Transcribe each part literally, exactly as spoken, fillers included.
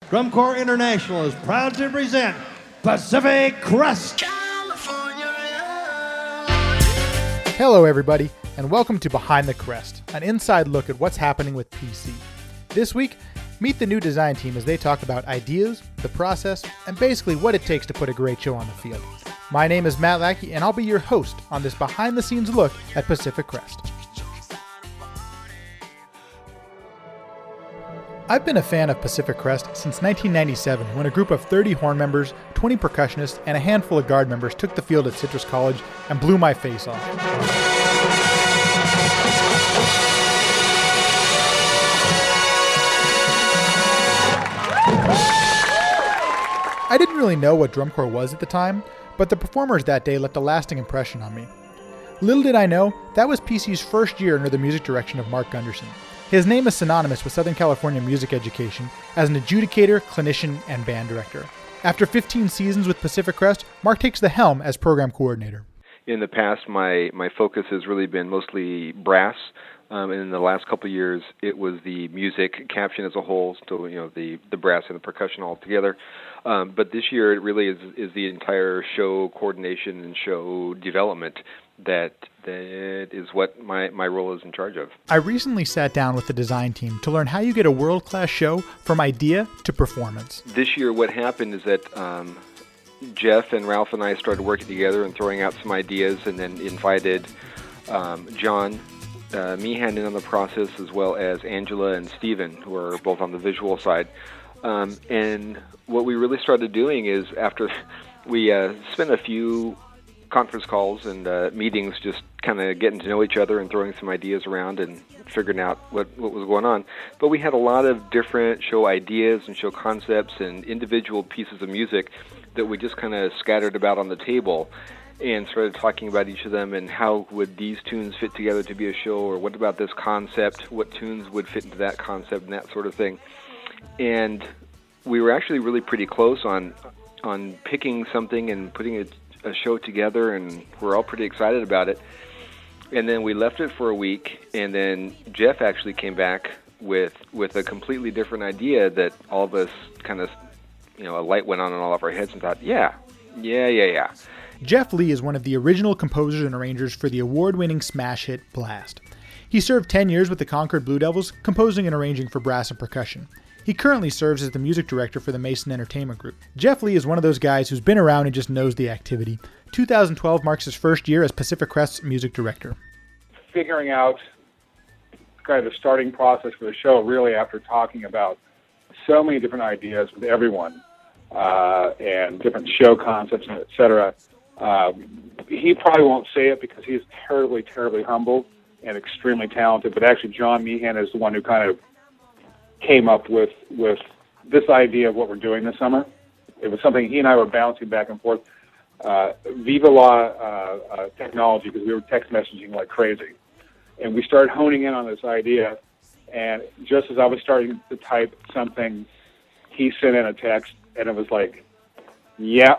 Drum Corps International is proud to present Pacific Crest. Hello everybody, and welcome to Behind the Crest, an inside look at what's happening with P C. This week, meet the new design team as they talk about ideas, the process, and basically what it takes to put a great show on the field. My name is Matt Lackey, and I'll be your host on this behind-the-scenes look at Pacific Crest. I've been a fan of Pacific Crest since nineteen ninety-seven, when a group of thirty horn members, twenty percussionists, and a handful of guard members took the field at Citrus College and blew my face off. I didn't really know what drum corps was at the time, but the performers that day left a lasting impression on me. Little did I know, that was P C's first year under the music direction of Mark Gunderson. His name is synonymous with Southern California music education as an adjudicator, clinician, and band director. After fifteen seasons with Pacific Crest, Mark takes the helm as program coordinator. In the past, my, my focus has really been mostly brass, um, and in the last couple of years, it was the music caption as a whole, so you know the, the brass and the percussion all together. Um, but this year, it really is is the entire show coordination and show development that that is what my, my role is in charge of. I recently sat down with the design team to learn how you get a world-class show from idea to performance. This year, what happened is that um, Jeff and Ralph and I started working together and throwing out some ideas, and then invited um, John uh, Meehan in on the process, as well as Angela and Steven, who are both on the visual side. Um, and what we really started doing is, after we uh, spent a few conference calls and uh, meetings, just kind of getting to know each other and throwing some ideas around and figuring out what, what was going on. But we had a lot of different show ideas and show concepts and individual pieces of music that we just kind of scattered about on the table and started talking about each of them and how would these tunes fit together to be a show, or what about this concept, what tunes would fit into that concept and that sort of thing. And we were actually really pretty close on on picking something and putting it a show together, and we're all pretty excited about it. And then we left it for a week, and then Jeff actually came back with with a completely different idea that all of us kind of, you know, a light went on in all of our heads and thought, yeah, yeah, yeah, yeah. Jeff Lee is one of the original composers and arrangers for the award-winning smash hit Blast. He served ten years with the Concord Blue Devils, composing and arranging for brass and percussion. He currently serves as the music director for the Mason Entertainment Group. Jeff Lee is one of those guys who's been around and just knows the activity. two thousand twelve marks his first year as Pacific Crest's music director. Figuring out kind of the starting process for the show, really after talking about so many different ideas with everyone, uh, and different show concepts, et cetera. Um, he probably won't say it because he's terribly, terribly humble and extremely talented, but actually John Meehan is the one who kind of came up with, with this idea of what we're doing this summer. It was something he and I were bouncing back and forth. Uh, Viva La uh, uh, technology, because we were text messaging like crazy. And we started honing in on this idea, and just as I was starting to type something, he sent in a text, and it was like, yeah.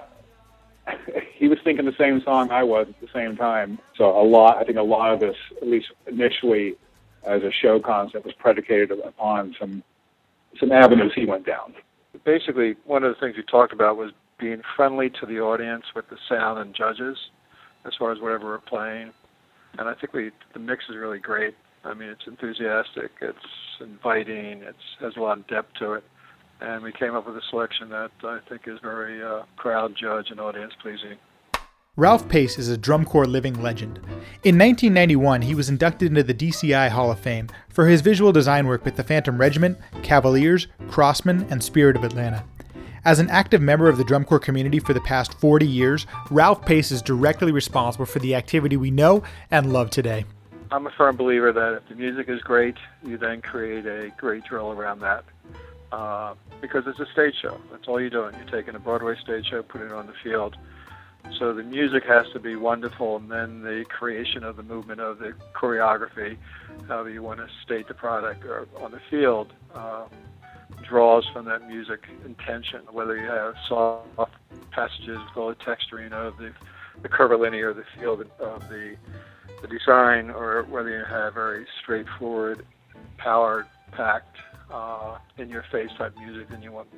He was thinking the same song I was at the same time. So a lot, I think a lot of this, at least initially, as a show concept, was predicated upon some some avenues he went down. Basically, one of the things we talked about was being friendly to the audience with the sound and judges as far as whatever we're playing. And I think we the mix is really great. I mean, it's enthusiastic, it's inviting, it has a lot of depth to it. And we came up with a selection that I think is very uh, crowd judge and audience pleasing. Ralph Pace is a drum corps living legend. In nineteen ninety-one, he was inducted into the D C I Hall of Fame for his visual design work with the Phantom Regiment, Cavaliers, Crossmen, and Spirit of Atlanta. As an active member of the drum corps community for the past forty years, Ralph Pace is directly responsible for the activity we know and love today. I'm a firm believer that if the music is great, you then create a great drill around that. Uh, because it's a stage show. That's all you're doing. You're taking a Broadway stage show, putting it on the field. So the music has to be wonderful, and then the creation of the movement of the choreography, however you want to state the product or on the field, uh, draws from that music intention, whether you have soft passages with all the texturing of the, the curvilinear, the feel of the, of the, the design, or whether you have very straightforward, power-packed uh, in-your-face type music than you want.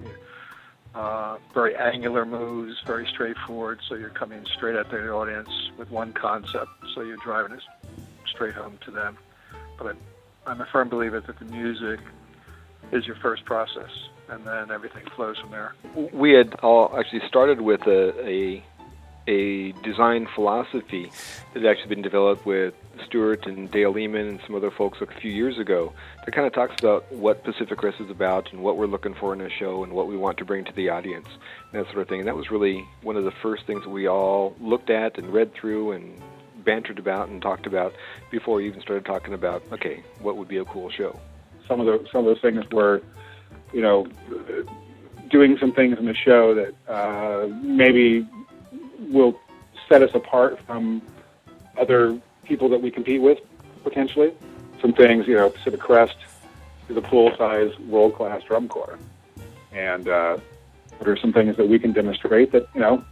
Uh, very angular moves, very straightforward, so you're coming straight at the audience with one concept, so you're driving it straight home to them. But I'm a firm believer that the music is your first process, and then everything flows from there. We had all actually started with a, a a design philosophy that had actually been developed with Stuart and Dale Lehman and some other folks a few years ago that kind of talks about what Pacific Crest is about and what we're looking for in a show and what we want to bring to the audience and that sort of thing. And that was really one of the first things we all looked at and read through and bantered about and talked about before we even started talking about, okay, what would be a cool show. Some of the some of those things were, you know, doing some things in the show that uh, maybe will set us apart from other people that we compete with, potentially. Some things, you know, Pacific Crest is a full-size, world-class drum corps. And uh, there are some things that we can demonstrate that, you know,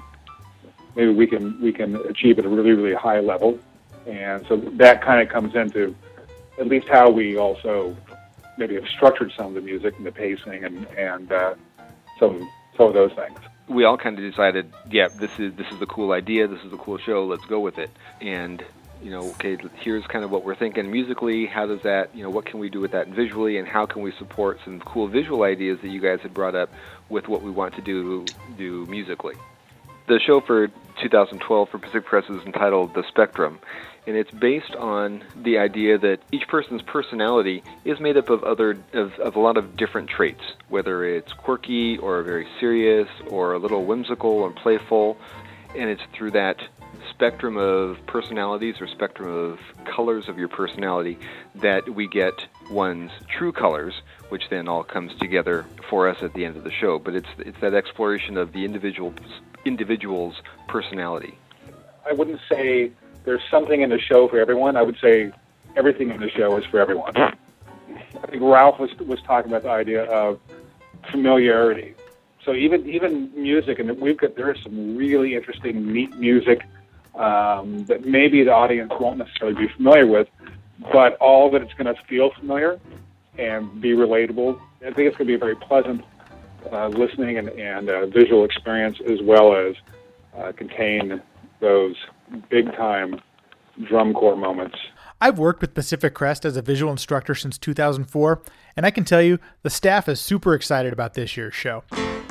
maybe we can we can achieve at a really, really high level. And so that kind of comes into at least how we also maybe have structured some of the music and the pacing and, and uh, some, some of those things. We all kind of decided, yeah, this is this is the cool idea, this is the cool show, let's go with it. And, you know, okay, here's kind of what we're thinking musically, how does that, you know, what can we do with that visually, and how can we support some cool visual ideas that you guys had brought up with what we want to do do musically. The show for two thousand twelve for Pacific Crest is entitled The Spectrum, and it's based on the idea that each person's personality is made up of other of, of a lot of different traits, whether it's quirky or very serious or a little whimsical and playful, and it's through that spectrum of personalities or spectrum of colors of your personality that we get one's true colors, which then all comes together for us at the end of the show. But it's it's that exploration of the individual individual's personality. I wouldn't say there's something in the show for everyone. I would say everything in the show is for everyone. I think Ralph was was talking about the idea of familiarity. So even even music, and we've got there is some really interesting, neat music um, that maybe the audience won't necessarily be familiar with, but all that it's going to feel familiar and be relatable. I think it's going to be a very pleasant uh, listening and, and uh, visual experience, as well as uh, contain those big-time drum corps moments. I've worked with Pacific Crest as a visual instructor since two thousand four, and I can tell you the staff is super excited about this year's show.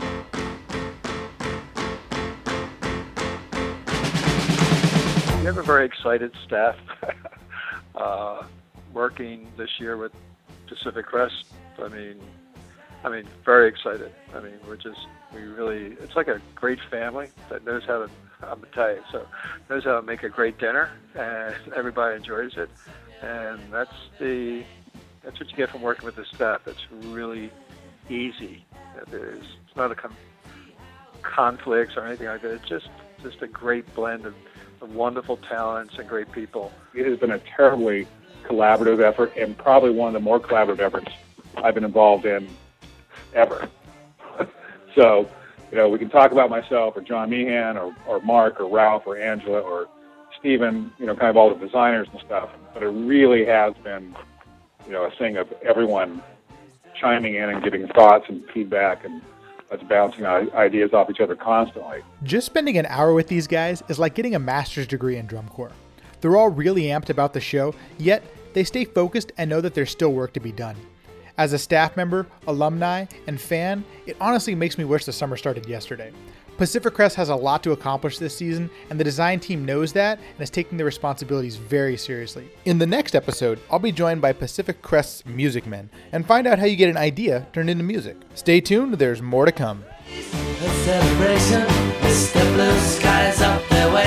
We have a very excited staff uh, working this year with Pacific Crest. I mean, I mean, very excited. I mean, we're just, we really, it's like a great family that knows how to, I'm gonna tell you, so knows how to make a great dinner, and everybody enjoys it. And that's the, that's what you get from working with the staff. It's really easy. There's it's not a con- conflicts or anything like that. It's just, just a great blend of, of wonderful talents and great people. It has been a terribly collaborative effort, and probably one of the more collaborative efforts I've been involved in ever. So, you know, we can talk about myself or John Meehan or, or Mark or Ralph or Angela or Stephen, you know, kind of all the designers and stuff, but it really has been, you know, a thing of everyone chiming in and giving thoughts and feedback, and us bouncing ideas off each other constantly. Just spending an hour with these guys is like getting a master's degree in drum corps. They're all really amped about the show, yet they stay focused and know that there's still work to be done. As a staff member, alumni, and fan, it honestly makes me wish the summer started yesterday. Pacific Crest has a lot to accomplish this season, and the design team knows that and is taking their responsibilities very seriously. In the next episode, I'll be joined by Pacific Crest's music men and find out how you get an idea turned into music. Stay tuned, there's more to come. A celebration, Mister Blue Skies up there.